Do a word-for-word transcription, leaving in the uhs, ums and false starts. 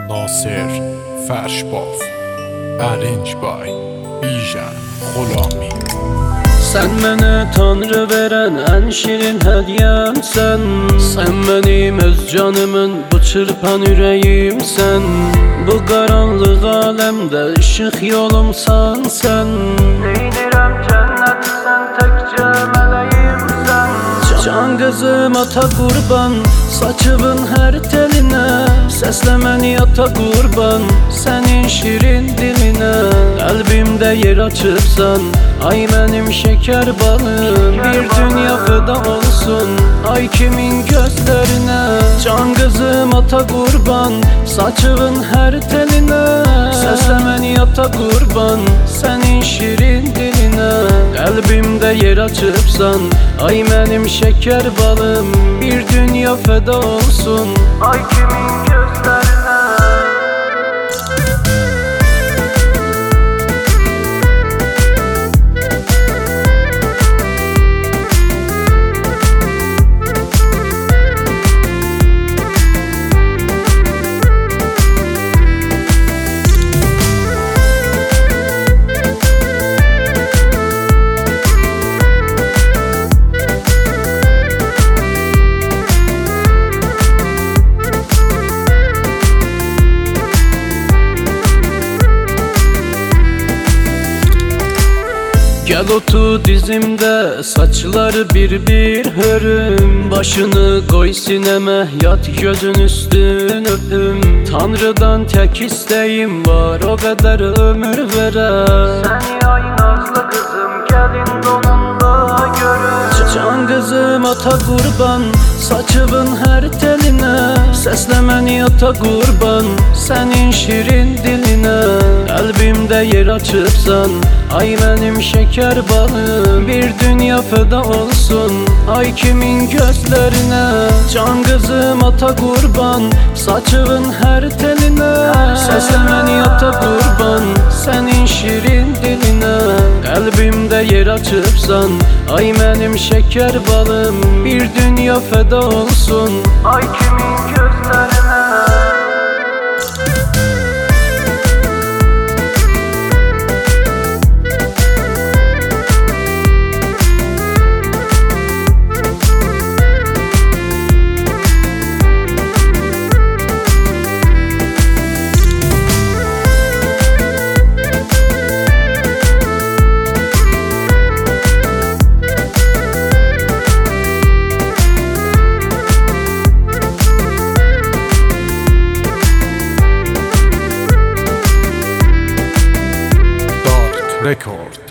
ناصر فرشباف Arrange by Bijan Gholami. Sen beni Tanrı veren en şirin hediyemsen. Sen benim öz canımın, bu çırpan yüreğimsen. Bu karanlık alemde ışık yolumsan sen. Neydirem cenneti sen, tekçe meleğimsen. Can kızım ata kurban, saçımın her teline. Seslemeni ata kurban, senin şirin diline. Kalbimde yer açıpsan, ay benim şeker balım. Bir dünya feda olsun, ay kimin gözlerine. Can kızım ata kurban, saçımın her teline. Seslemeni ata kurban, senin şirin diline. Kalbimde yer açıpsan, ay benim şeker balım. Bir dünya feda olsun, ay kimin gözlerine. Gel otur dizimde, saçları bir bir hörüm. Başını koy sineme, yat gözün üstün öpüm. Tanrı'dan tek isteğim var, o kadar ömür verem. Seni ay nazlı kızım, gelin donunda görüm. Can kızım ata kurban, saçımın her teline. Seslemeni ata kurban, senin şirin diline. Kalbimde yer açıpsan, ay benim şeker balım. Bir dünya feda olsun, ay kimin gözlerine. Can kızım ata kurban, saçımın her teline. Seslemeni ata kurban, senin şirin diline. Kalbimde yer açıpsan, ay benim şeker balım. Bir dünya feda olsun, ay kimin gözlerine. Record.